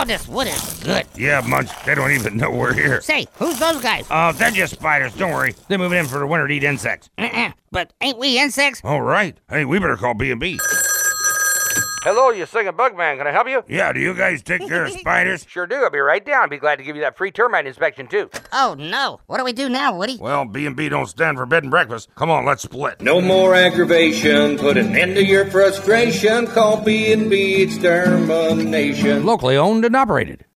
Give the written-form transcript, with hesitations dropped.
Oh, this wood is good. Yeah, Munch, they don't even know we're here. Say, who's those guys? They're just spiders, don't worry. They're moving in for the winter to eat insects. But ain't we insects? All right. Hey, we better call B&B. Hello, you singing bug man. Can I help you? Yeah, do you guys take care of spiders? Sure do. I'll be right down. Be glad to give you that free termite inspection, too. Oh, no. What do we do now, Woody? Well, B&B don't stand for bed and breakfast. Come on, let's split. No more aggravation. Put an end to your frustration. Call B&B Extermination. Locally owned and operated.